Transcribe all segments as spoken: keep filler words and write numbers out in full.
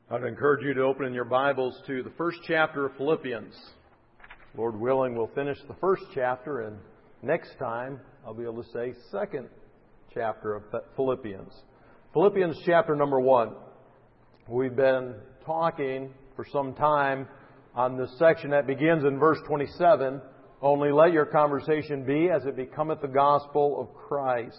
I'd encourage you to open in your Bibles to the first chapter of Philippians. Lord willing, we'll finish the first chapter, and next time I'll be able to say second chapter of Philippians. Philippians chapter number one. We've been talking for some time on this section that begins in verse twenty-seven. Only let your conversation be as it becometh the gospel of Christ.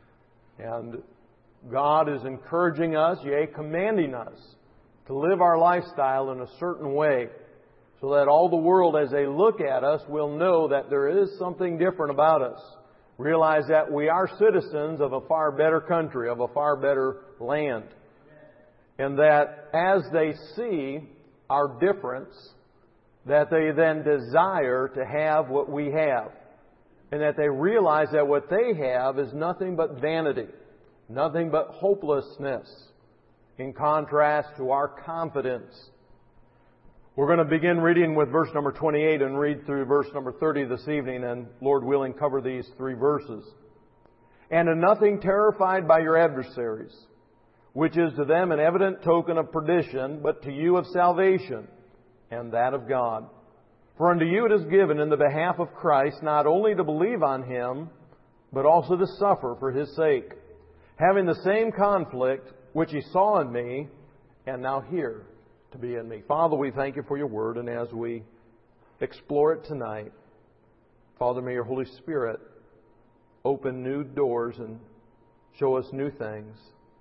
And God is encouraging us, yea, commanding us, to live our lifestyle in a certain way so that all the world, as they look at us, will know that there is something different about us. Realize that we are citizens of a far better country, of a far better land. And that as they see our difference, that they then desire to have what we have. And that they realize that what they have is nothing but vanity, nothing but hopelessness, in contrast to our confidence. We're going to begin reading with verse number twenty-eight and read through verse number thirty this evening, and Lord willing, cover these three verses. And in nothing terrified by your adversaries, which is to them an evident token of perdition, but to you of salvation, and that of God. For unto you it is given in the behalf of Christ not only to believe on Him, but also to suffer for His sake, having the same conflict which He saw in me, and now here to be in me. Father, we thank You for Your Word, and as we explore it tonight, Father, may Your Holy Spirit open new doors and show us new things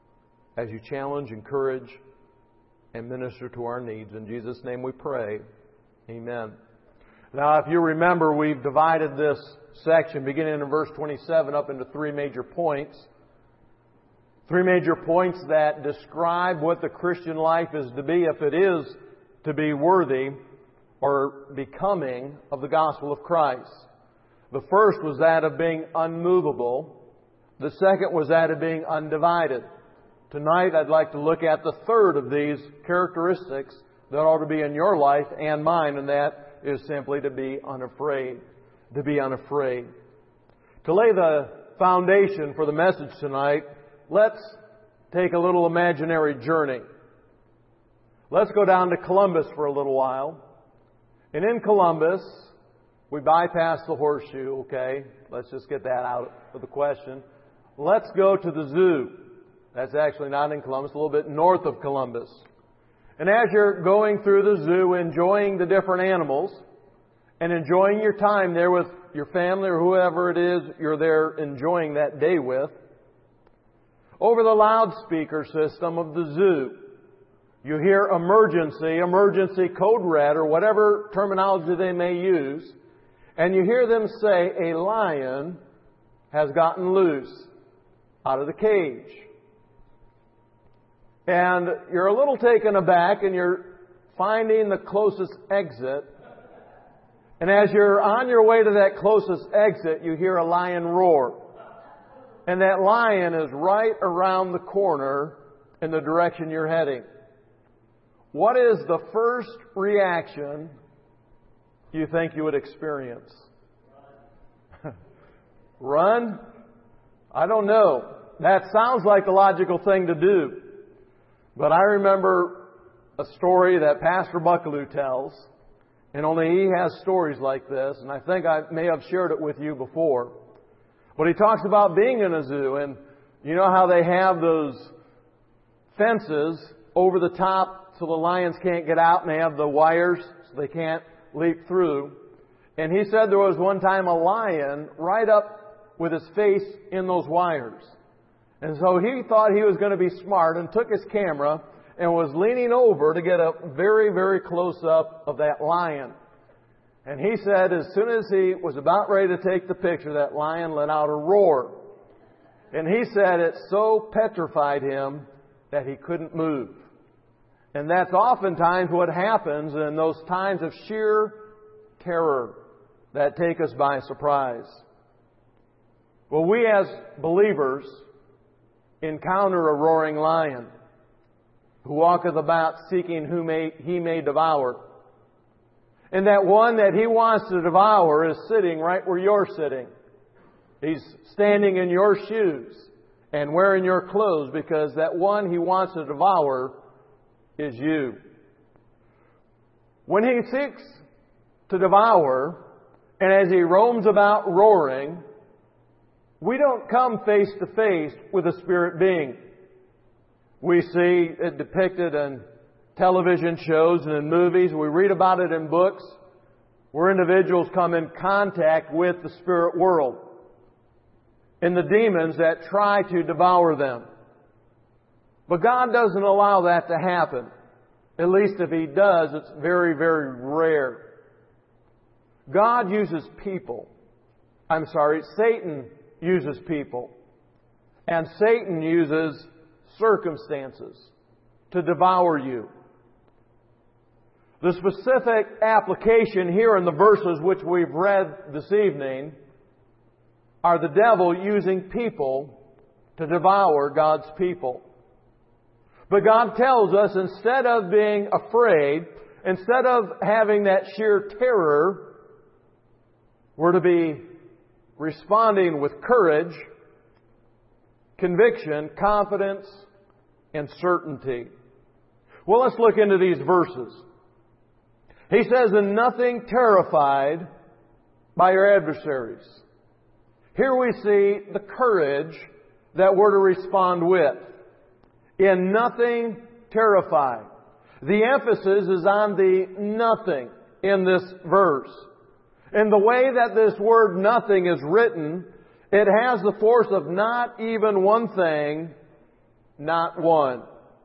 as You challenge, encourage, and minister to our needs. In Jesus' name we pray. Amen. Now, if you remember, we've divided this section, beginning in verse twenty-seven, up into three major points. Three major points that describe what the Christian life is to be if it is to be worthy or becoming of the gospel of Christ. The first was that of being unmovable. The second was that of being undivided. Tonight I'd like to look at the third of these characteristics that ought to be in your life and mine, and that is simply to be unafraid. To be unafraid. To lay the foundation for the message tonight, let's take a little imaginary journey. Let's go down to Columbus for a little while. And in Columbus, we bypass the horseshoe, okay? Let's just get that out of the question. Let's go to the zoo. That's actually not in Columbus, a little bit north of Columbus. And as you're going through the zoo, enjoying the different animals, and enjoying your time there with your family or whoever it is you're there enjoying that day with, over the loudspeaker system of the zoo, you hear emergency, emergency code red, or whatever terminology they may use, and you hear them say, a lion has gotten loose out of the cage. And you're a little taken aback, and you're finding the closest exit. And as you're on your way to that closest exit, you hear a lion roar. And that lion is right around the corner in the direction you're heading. What is the first reaction you think you would experience? Run? I don't know. That sounds like the logical thing to do. But I remember a story that Pastor Buckaloo tells, and only he has stories like this, and I think I may have shared it with you before. But he talks about being in a zoo, and you know how they have those fences over the top so the lions can't get out, and they have the wires so they can't leap through. And he said there was one time a lion right up with his face in those wires. And so he thought he was going to be smart and took his camera and was leaning over to get a very, very close up of that lion. And he said as soon as he was about ready to take the picture, that lion let out a roar. And he said it so petrified him that he couldn't move. And that's oftentimes what happens in those times of sheer terror that take us by surprise. Well, we as believers encounter a roaring lion who walketh about seeking whom may, he may devour. And that one that he wants to devour is sitting right where you're sitting. He's standing in your shoes and wearing your clothes, because that one he wants to devour is you. When he seeks to devour, and as he roams about roaring, we don't come face to face with a spirit being. We see it depicted in television shows and in movies. We read about it in books where individuals come in contact with the spirit world and the demons that try to devour them. But God doesn't allow that to happen. At least if He does, it's very, very rare. God uses people. I'm sorry, Satan uses people. And Satan uses circumstances to devour you. The specific application here in the verses which we've read this evening are the devil using people to devour God's people. But God tells us instead of being afraid, instead of having that sheer terror, we're to be responding with courage, conviction, confidence, and certainty. Well, let's look into these verses. He says, "In nothing terrified by your adversaries." Here we see the courage that we're to respond with. In nothing terrified. The emphasis is on the nothing in this verse. And the way that this word nothing is written, it has the force of not even one thing, not one.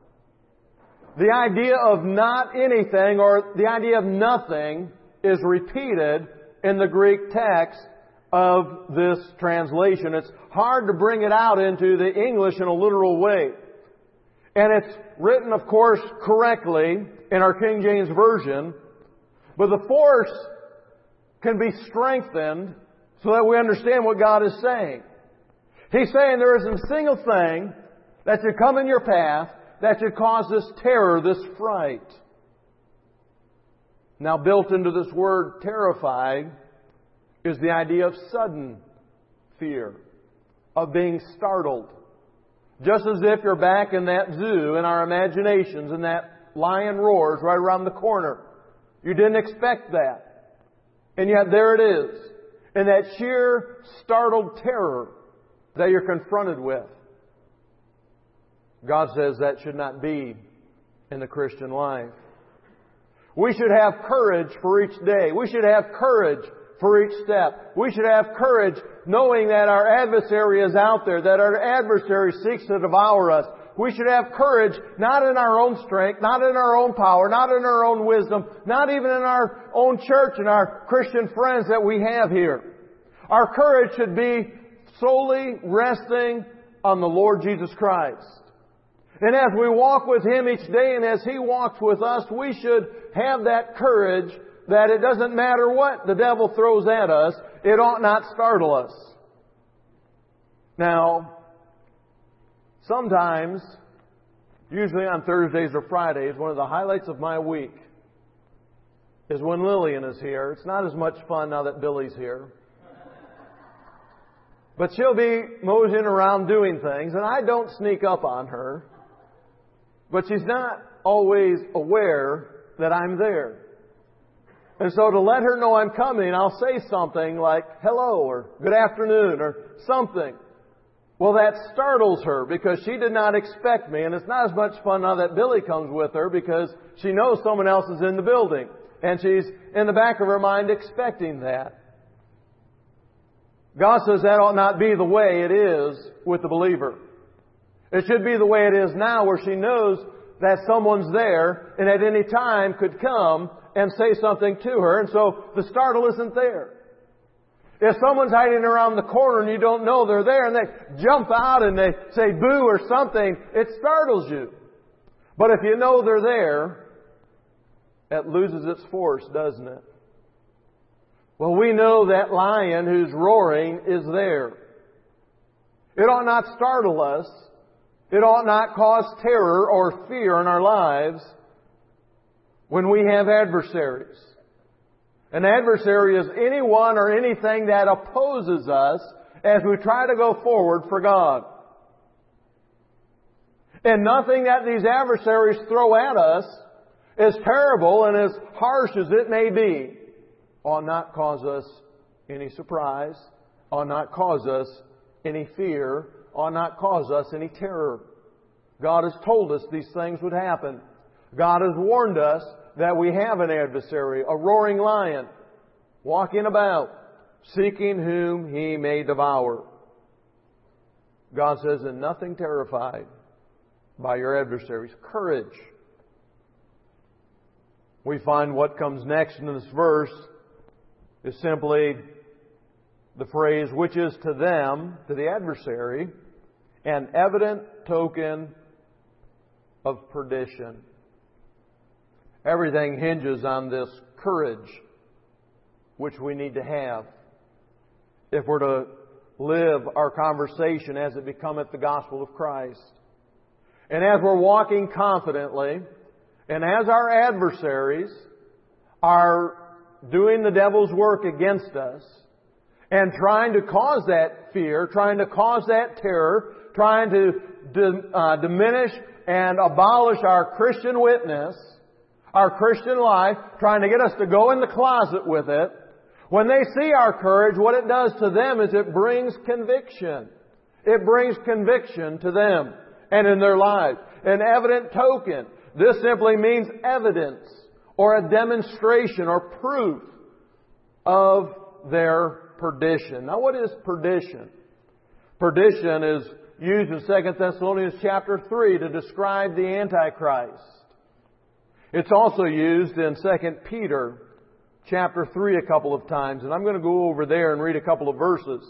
The idea of not anything or the idea of nothing is repeated in the Greek text of this translation. It's hard to bring it out into the English in a literal way. And it's written, of course, correctly in our King James Version, but the force can be strengthened so that we understand what God is saying. He's saying there isn't a single thing that should come in your path that should cause this terror, this fright. Now, built into this word terrified is the idea of sudden fear, of being startled. Just as if you're back in that zoo in our imaginations and that lion roars right around the corner. You didn't expect that. And yet there it is. And that sheer startled terror that you're confronted with. God says that should not be in the Christian life. We should have courage for each day. We should have courage for each step. We should have courage knowing that our adversary is out there, that our adversary seeks to devour us. We should have courage not in our own strength, not in our own power, not in our own wisdom, not even in our own church and our Christian friends that we have here. Our courage should be solely resting on the Lord Jesus Christ. And as we walk with Him each day and as He walks with us, we should have that courage that it doesn't matter what the devil throws at us, it ought not startle us. Now, sometimes, usually on Thursdays or Fridays, one of the highlights of my week is when Lillian is here. It's not as much fun now that Billy's here. But she'll be moseying around doing things, and I don't sneak up on her. But she's not always aware that I'm there. And so to let her know I'm coming, I'll say something like, hello, or good afternoon, or something. Well, that startles her because she did not expect me. And it's not as much fun now that Billy comes with her because she knows someone else is in the building. And she's in the back of her mind expecting that. God says that ought not be the way it is with the believer. It should be the way it is now where she knows that someone's there and at any time could come and say something to her. And so the startle isn't there. If someone's hiding around the corner and you don't know they're there and they jump out and they say boo or something, it startles you. But if you know they're there, it loses its force, doesn't it? Well, we know that lion who's roaring is there. It ought not startle us. It ought not cause terror or fear in our lives when we have adversaries. An adversary is anyone or anything that opposes us as we try to go forward for God. And nothing that these adversaries throw at us, as terrible and as harsh as it may be, ought not cause us any surprise, ought not cause us any fear, ought not cause us any terror. God has told us these things would happen. God has warned us that we have an adversary, a roaring lion, walking about, seeking whom He may devour. God says, "And nothing terrified by your adversaries." Courage. We find what comes next in this verse is simply the phrase, "which is to them," to the adversary, "an evident token of perdition." Everything hinges on this courage which we need to have if we're to live our conversation as it becometh the gospel of Christ. And as we're walking confidently, and as our adversaries are doing the devil's work against us, and trying to cause that fear, trying to cause that terror, trying to di- uh, diminish and abolish our Christian witness, our Christian life, trying to get us to go in the closet with it, when they see our courage, what it does to them is it brings conviction. It brings conviction to them and in their lives. An evident token. This simply means evidence or a demonstration or proof of their perdition. Now, what is perdition? Perdition is used in Second Thessalonians chapter three to describe the Antichrist. It's also used in Second Peter chapter three a couple of times, and I'm going to go over there and read a couple of verses.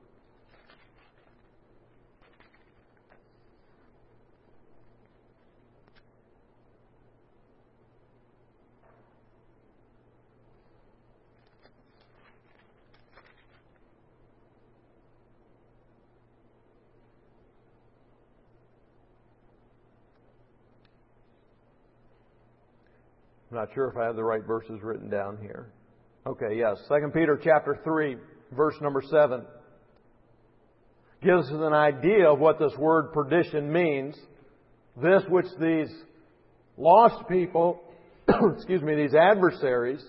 I'm not sure if I have the right verses written down here. Okay, yes. Second Peter chapter three, verse number seven. Gives us an idea of what this word perdition means. This which these lost people, excuse me, these adversaries,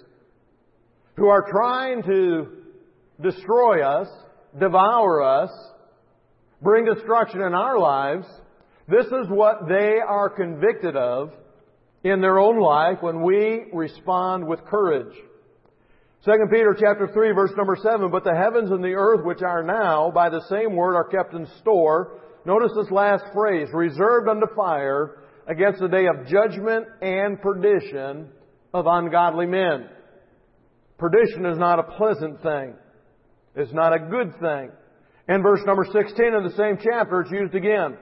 who are trying to destroy us, devour us, bring destruction in our lives, this is what they are convicted of in their own life when we respond with courage. Second Peter chapter three, verse number seven, "But the heavens and the earth which are now by the same word are kept in store." Notice this last phrase, "reserved unto fire against the day of judgment and perdition of ungodly men." Perdition is not a pleasant thing. It's not a good thing. In verse number sixteen of the same chapter, it's used again.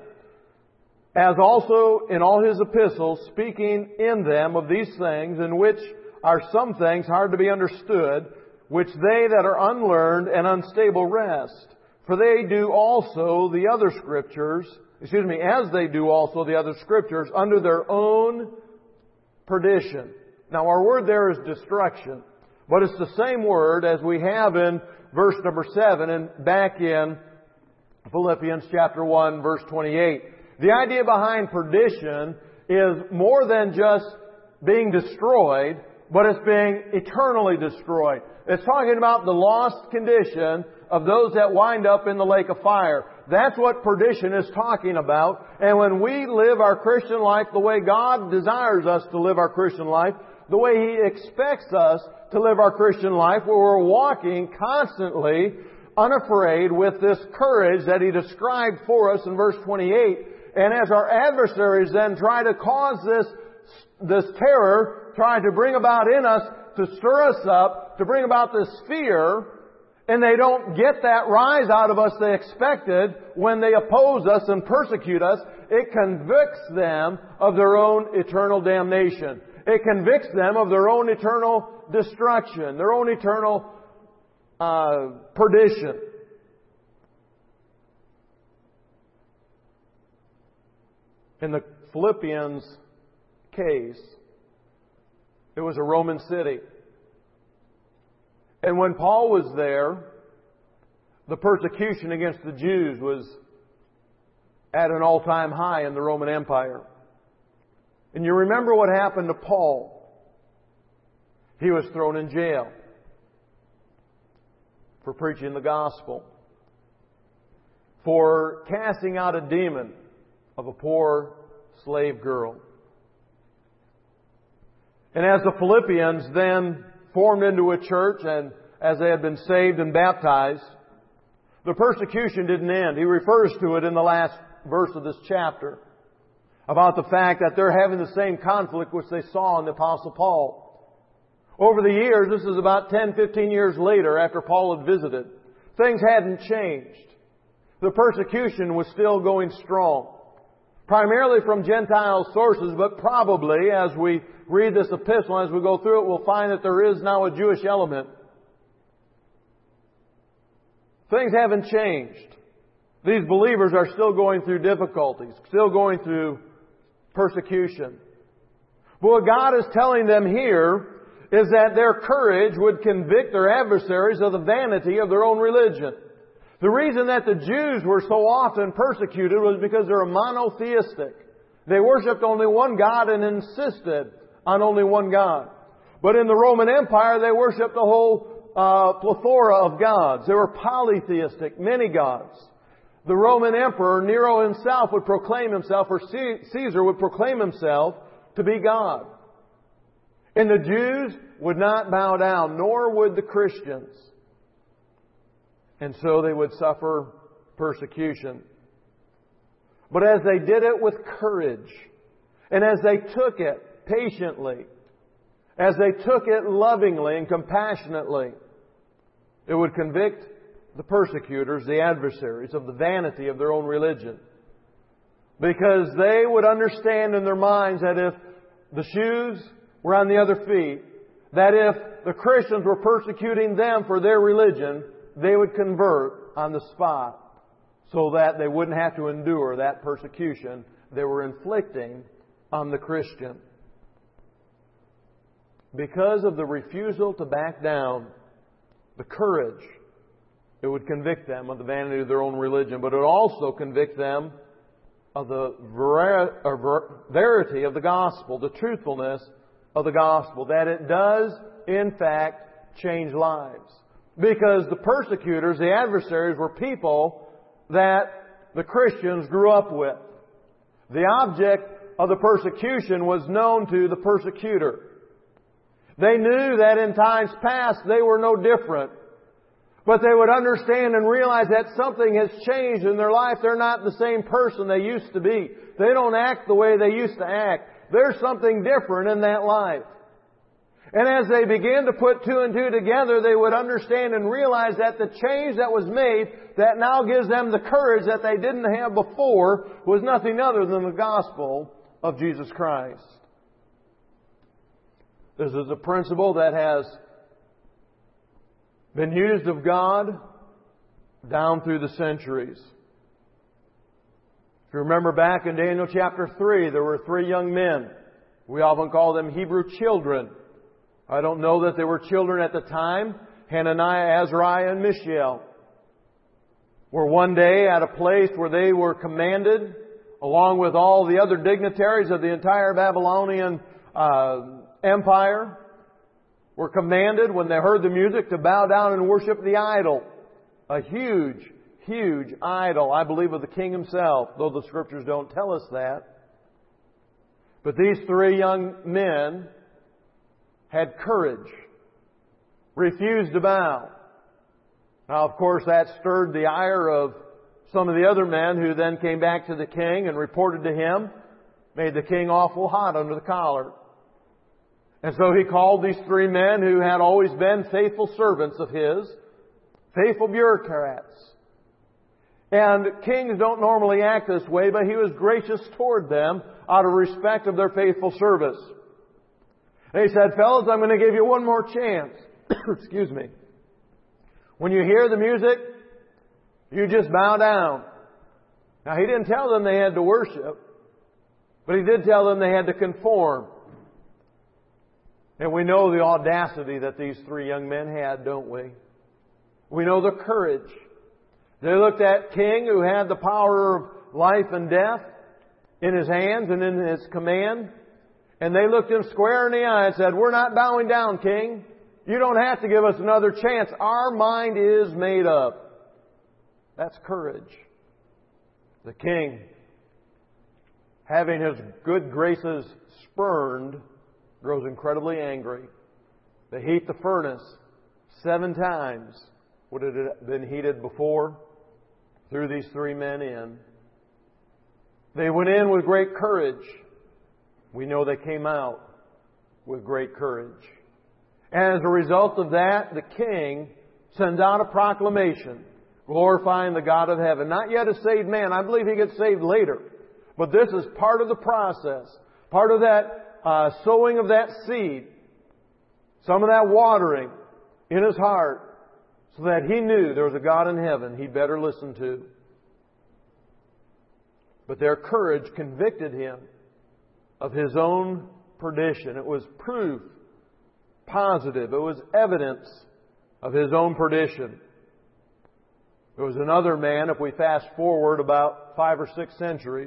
"As also in all his epistles, speaking in them of these things, in which are some things hard to be understood, which they that are unlearned and unstable wrest. For they do also the other Scriptures, excuse me, as they do also the other Scriptures, under their own perdition." Now our word there is destruction, but it's the same word as we have in verse number seven and back in Philippians chapter one, verse twenty-eight. The idea behind perdition is more than just being destroyed, but it's being eternally destroyed. It's talking about the lost condition of those that wind up in the lake of fire. That's what perdition is talking about. And when we live our Christian life the way God desires us to live our Christian life, the way He expects us to live our Christian life, where we're walking constantly unafraid with this courage that He described for us in verse twenty-eight, and as our adversaries then try to cause this, this terror, try to bring about in us, to stir us up, to bring about this fear, and they don't get that rise out of us they expected when they oppose us and persecute us, it convicts them of their own eternal damnation. It convicts them of their own eternal destruction, their own eternal uh, perdition. In the Philippians case, it was a Roman city. And when Paul was there, the persecution against the Jews was at an all-time high in the Roman Empire. And you remember what happened to Paul. He was thrown in jail for preaching the gospel, for casting out a demon of a poor slave girl. And as the Philippians then formed into a church, and as they had been saved and baptized, the persecution didn't end. He refers to it in the last verse of this chapter, about the fact that they're having the same conflict which they saw in the Apostle Paul. Over the years, this is about ten, fifteen years later after Paul had visited, things hadn't changed. The persecution was still going strong, primarily from Gentile sources, but probably as we read this epistle, as we go through it, we'll find that there is now a Jewish element. Things haven't changed. These believers are still going through difficulties, still going through persecution. But what God is telling them here is that their courage would convict their adversaries of the vanity of their own religion. The reason that the Jews were so often persecuted was because they were monotheistic. They worshipped only one God and insisted on only one God. But in the Roman Empire, they worshipped a whole uh, plethora of gods. They were polytheistic, many gods. The Roman Emperor, Nero himself, would proclaim himself, or Caesar would proclaim himself to be God. And the Jews would not bow down, nor would the Christians. And so they would suffer persecution. But as they did it with courage, and as they took it patiently, as they took it lovingly and compassionately, it would convict the persecutors, the adversaries, of the vanity of their own religion. Because they would understand in their minds that if the shoes were on the other feet, that if the Christians were persecuting them for their religion, they would convert on the spot so that they wouldn't have to endure that persecution they were inflicting on the Christian. Because of the refusal to back down, the courage, it would convict them of the vanity of their own religion, but it would also convict them of the ver- ver- verity of the gospel, the truthfulness of the gospel, that it does, in fact, change lives. Because the persecutors, the adversaries, were people that the Christians grew up with. The object of the persecution was known to the persecutor. They knew that in times past they were no different. But they would understand and realize that something has changed in their life. They're not the same person they used to be. They don't act the way they used to act. There's something different in that life. And as they began to put two and two together, they would understand and realize that the change that was made, that now gives them the courage that they didn't have before, was nothing other than the gospel of Jesus Christ. This is a principle that has been used of God down through the centuries. If you remember back in Daniel chapter three, there were three young men. We often call them Hebrew children. I don't know that they were children at the time. Hananiah, Azariah, and Mishael were one day at a place where they were commanded, along with all the other dignitaries of the entire Babylonian uh, empire, were commanded when they heard the music to bow down and worship the idol. A huge, huge idol, I believe, of the king himself, though the Scriptures don't tell us that. But these three young men had courage, refused to bow. Now, of course, that stirred the ire of some of the other men who then came back to the king and reported to him, made the king awful hot under the collar. And so he called these three men who had always been faithful servants of his, faithful bureaucrats. And kings don't normally act this way, but he was gracious toward them out of respect of their faithful service. And he said, fellas, I'm going to give you one more chance. Excuse me. When you hear the music, you just bow down. Now, he didn't tell them they had to worship, but he did tell them they had to conform. And we know the audacity that these three young men had, don't we? We know the courage. They looked at king who had the power of life and death in His hands and in His command. And they looked Him square in the eye and said, "We're not bowing down, King. You don't have to give us another chance. Our mind is made up." That's courage. The king, having his good graces spurned, grows incredibly angry. They heat the furnace seven times what it had been heated before. Threw these three men in. They went in with great courage. We know they came out with great courage. And as a result of that, the king sends out a proclamation glorifying the God of heaven. Not yet a saved man. I believe he gets saved later. But this is part of the process. Part of that uh, sowing of that seed. Some of that watering in his heart. So that he knew there was a God in heaven he'd better listen to. But their courage convicted him of his own perdition. It was proof, positive. It was evidence of his own perdition. There was another man, if we fast forward about five or six centuries,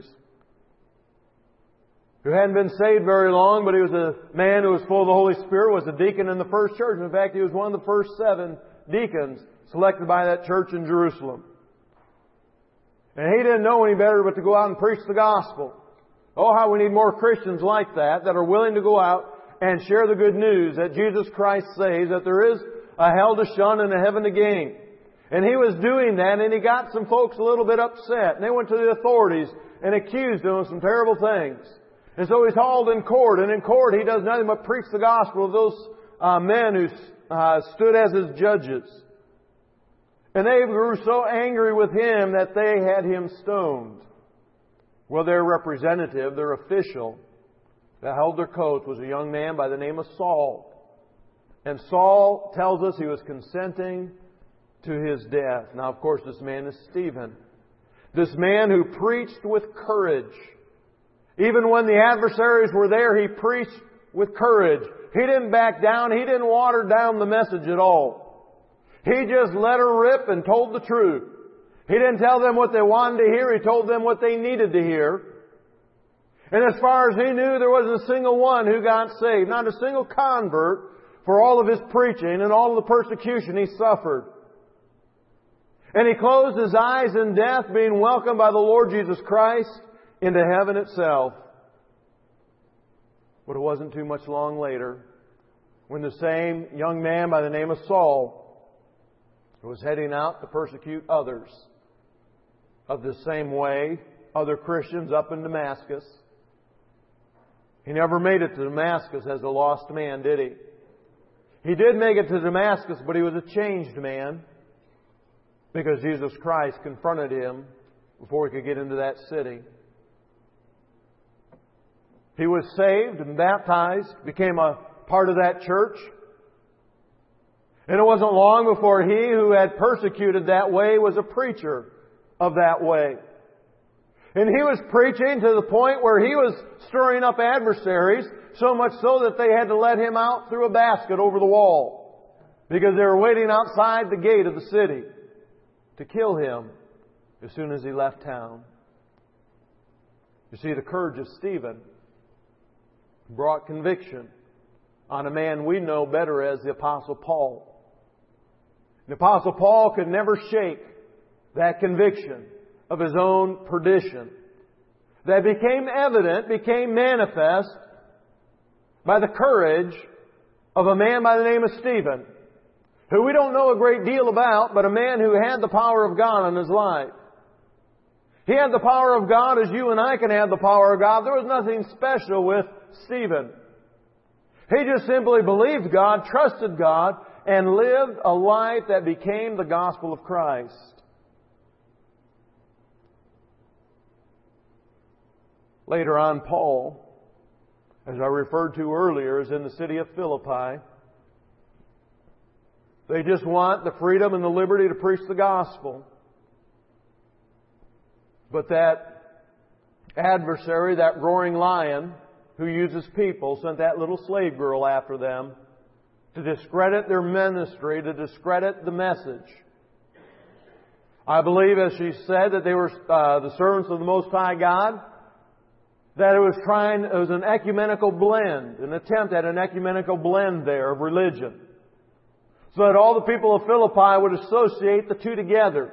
who hadn't been saved very long, but he was a man who was full of the Holy Spirit, was a deacon in the first church. In fact, he was one of the first seven deacons selected by that church in Jerusalem. And he didn't know any better but to go out and preach the gospel. Oh, how we need more Christians like that, that are willing to go out and share the good news that Jesus Christ saves, that there is a hell to shun and a heaven to gain. And he was doing that, and he got some folks a little bit upset. And they went to the authorities and accused him of some terrible things. And so he's hauled in court, and in court he does nothing but preach the gospel of those uh, men who uh, stood as his judges. And they grew so angry with him that they had him stoned. Well, their representative, their official, that held their coat was a young man by the name of Saul. And Saul tells us he was consenting to his death. Now, of course, this man is Stephen. This man who preached with courage. Even when the adversaries were there, he preached with courage. He didn't back down. He didn't water down the message at all. He just let her rip and told the truth. He didn't tell them what they wanted to hear. He told them what they needed to hear. And as far as he knew, there wasn't a single one who got saved. Not a single convert for all of his preaching and all of the persecution he suffered. And he closed his eyes in death, being welcomed by the Lord Jesus Christ into heaven itself. But it wasn't too much long later when the same young man by the name of Saul was heading out to persecute others of the same way, other Christians up in Damascus. He never made it to Damascus as a lost man, did he? He did make it to Damascus, but he was a changed man because Jesus Christ confronted him before he could get into that city. He was saved and baptized, became a part of that church. And it wasn't long before he who had persecuted that way was a preacher of that way. And he was preaching to the point where he was stirring up adversaries, so much so that they had to let him out through a basket over the wall, because they were waiting outside the gate of the city to kill him as soon as he left town. You see, the courage of Stephen brought conviction on a man we know better as the Apostle Paul. The Apostle Paul could never shake that conviction of his own perdition that became evident, became manifest by the courage of a man by the name of Stephen, who we don't know a great deal about, but a man who had the power of God in his life. He had the power of God as you and I can have the power of God. There was nothing special with Stephen. He just simply believed God, trusted God, and lived a life that became the gospel of Christ. Later on, Paul, as I referred to earlier, is in the city of Philippi. They just want the freedom and the liberty to preach the gospel. But that adversary, that roaring lion who uses people, sent that little slave girl after them to discredit their ministry, to discredit the message. I believe, as she said, that they were uh, the servants of the Most High God, that it was trying, it was an ecumenical blend, an attempt at an ecumenical blend there of religion, so that all the people of Philippi would associate the two together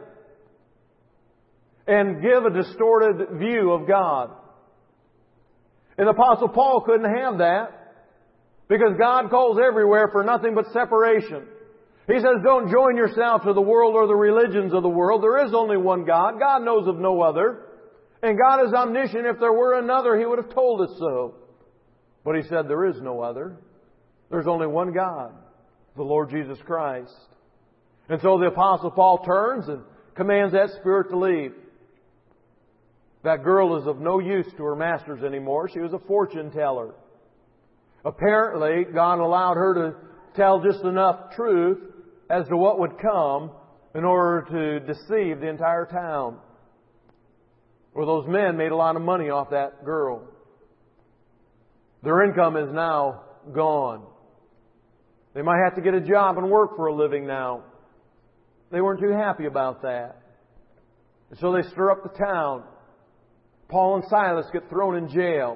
and give a distorted view of God. And the Apostle Paul couldn't have that, because God calls everywhere for nothing but separation. He says, don't join yourself to the world or the religions of the world. There is only one God. God knows of no other. And God is omniscient. If there were another, He would have told us so. But He said there is no other. There's only one God, the Lord Jesus Christ. And so the Apostle Paul turns and commands that spirit to leave. That girl is of no use to her masters anymore. She was a fortune teller. Apparently, God allowed her to tell just enough truth as to what would come in order to deceive the entire town. Well, those men made a lot of money off that girl. Their income is now gone. They might have to get a job and work for a living now. They weren't too happy about that. And so they stir up the town. Paul and Silas get thrown in jail.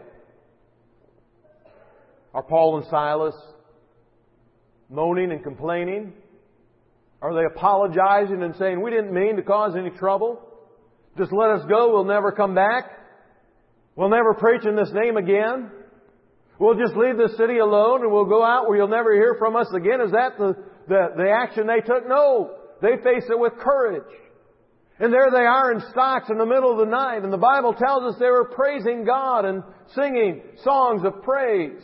Are Paul and Silas moaning and complaining? Are they apologizing and saying, we didn't mean to cause any trouble? Just let us go. We'll never come back. We'll never preach in this name again. We'll just leave the city alone and we'll go out where you'll never hear from us again. Is that the, the, the action they took? No. They faced it with courage. And there they are in stocks in the middle of the night. And the Bible tells us they were praising God and singing songs of praise.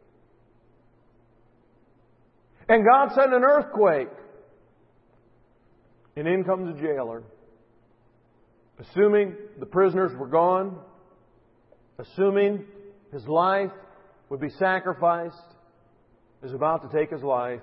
And God sent an earthquake. And in comes a jailer. Assuming the prisoners were gone, assuming his life would be sacrificed, is about to take his life.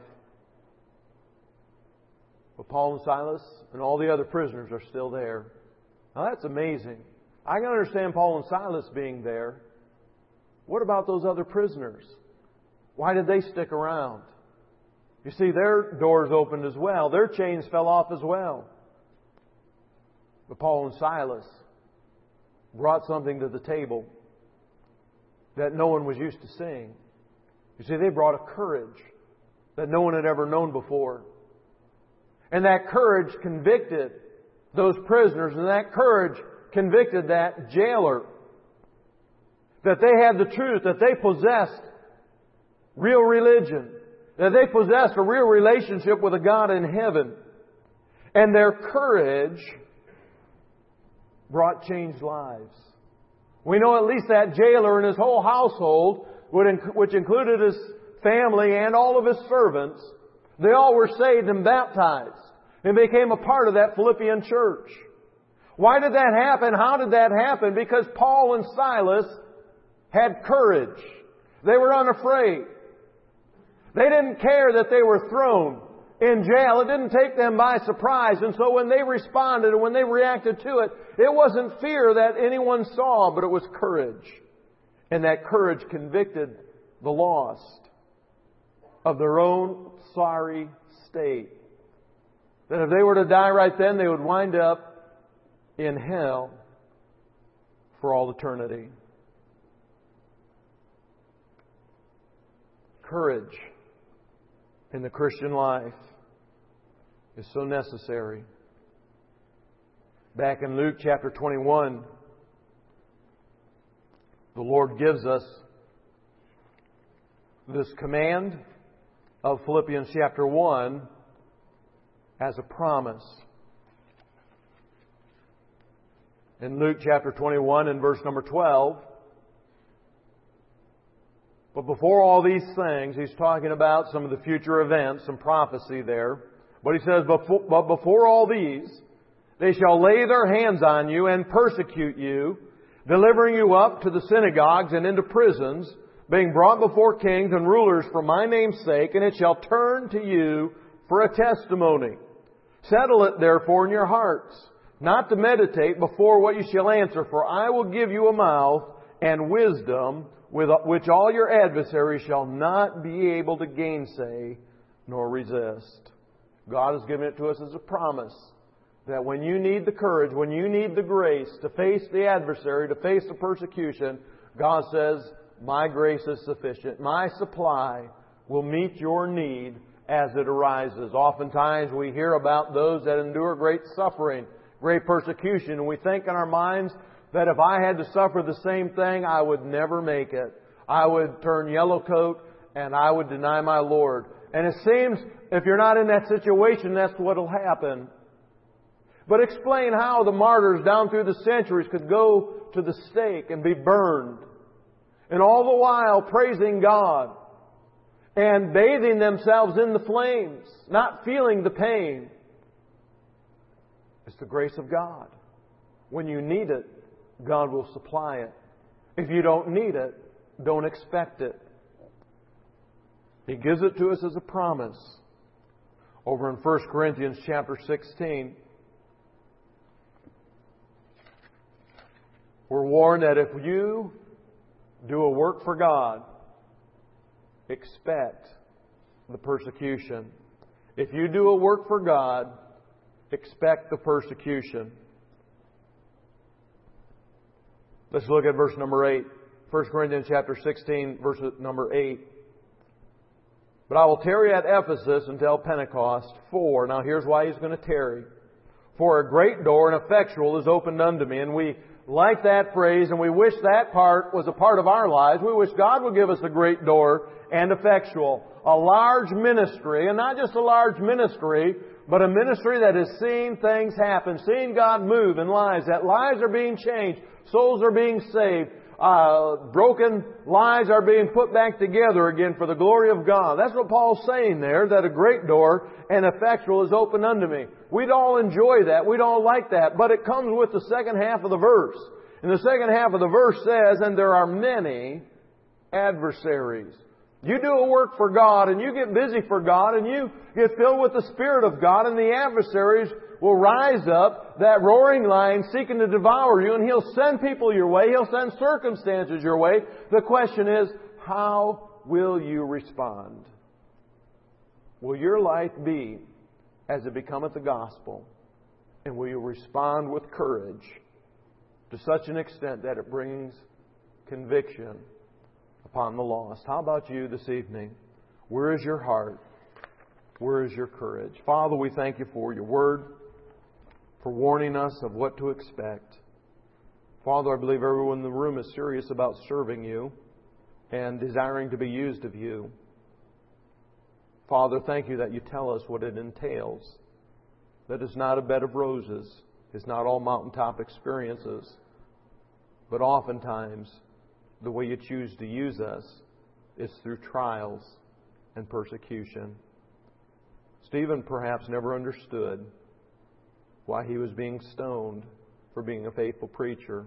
But Paul and Silas and all the other prisoners are still there. Now that's amazing. I can understand Paul and Silas being there. What about those other prisoners? Why did they stick around? You see, their doors opened as well. Their chains fell off as well. But Paul and Silas brought something to the table that no one was used to seeing. You see, they brought a courage that no one had ever known before. And that courage convicted those prisoners, and that courage convicted that jailer. That they had the truth, that they possessed real religion, that they possessed a real relationship with a God in heaven. And their courage brought changed lives. We know at least that jailer and his whole household, which included his family and all of his servants, they all were saved and baptized and became a part of that Philippian church. Why did that happen? How did that happen? Because Paul and Silas had courage. They were unafraid. They didn't care that they were thrown in jail. It didn't take them by surprise. And so when they responded and when they reacted to it, it wasn't fear that anyone saw, but it was courage. And that courage convicted the lost of their own sorry state. That if they were to die right then, they would wind up in hell for all eternity. Courage in the Christian life is so necessary. Back in Luke chapter twenty-one, the Lord gives us this command of Philippians chapter one as a promise. In Luke chapter twenty-one and verse number twelve, but before all these things, He's talking about some of the future events, some prophecy there. But He says, before, but before all these, they shall lay their hands on you and persecute you, delivering you up to the synagogues and into prisons, being brought before kings and rulers for my name's sake, and it shall turn to you for a testimony. Settle it therefore in your hearts, not to meditate before what you shall answer, for I will give you a mouth and wisdom, with which all your adversaries shall not be able to gainsay nor resist. God has given it to us as a promise that when you need the courage, when you need the grace to face the adversary, to face the persecution, God says, my grace is sufficient. My supply will meet your need as it arises. Oftentimes we hear about those that endure great suffering, great persecution, and we think in our minds that if I had to suffer the same thing, I would never make it. I would turn yellow coat and I would deny my Lord. And it seems if you're not in that situation, that's what will happen. But explain how the martyrs down through the centuries could go to the stake and be burned. And all the while praising God and bathing themselves in the flames, not feeling the pain. It's the grace of God. When you need it, God will supply it. If you don't need it, don't expect it. He gives it to us as a promise. Over in First Corinthians chapter sixteen, we're warned that if you do a work for God, expect the persecution. If you do a work for God, expect the persecution. Let's look at verse number eight. First Corinthians chapter sixteen, verse number eight. But I will tarry at Ephesus until Pentecost. For, now here's why he's going to tarry. For a great door and effectual is opened unto me. And we like that phrase, and we wish that part was a part of our lives. We wish God would give us a great door and effectual. A large ministry, and not just a large ministry, but a ministry that has seen things happen, seen God move in lives, that lives are being changed, souls are being saved, uh, broken lives are being put back together again for the glory of God. That's what Paul's saying there, that a great door and effectual is open unto me. We'd all enjoy that. We'd all like that. But it comes with the second half of the verse. And the second half of the verse says, and there are many adversaries. You do a work for God and you get busy for God and you get filled with the Spirit of God, and the adversaries will rise up, that roaring lion seeking to devour you, and he'll send people your way. He'll send circumstances your way. The question is, how will you respond? Will your life be as it becometh the gospel? And will you respond with courage to such an extent that it brings conviction upon the lost? How about you this evening? Where is your heart? Where is your courage? Father, we thank you for your word, for warning us of what to expect. Father, I believe everyone in the room is serious about serving you and desiring to be used of you. Father, thank you that you tell us what it entails. That it's not a bed of roses. It's not all mountaintop experiences. But oftentimes, the way you choose to use us is through trials and persecution. Stephen perhaps never understood why he was being stoned for being a faithful preacher.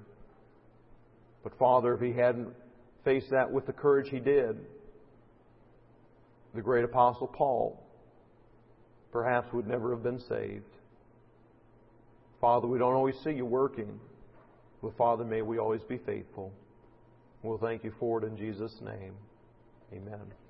But Father, if he hadn't faced that with the courage he did, the great Apostle Paul perhaps would never have been saved. Father, we don't always see you working, but Father, may we always be faithful. We'll thank you for it in Jesus' name. Amen.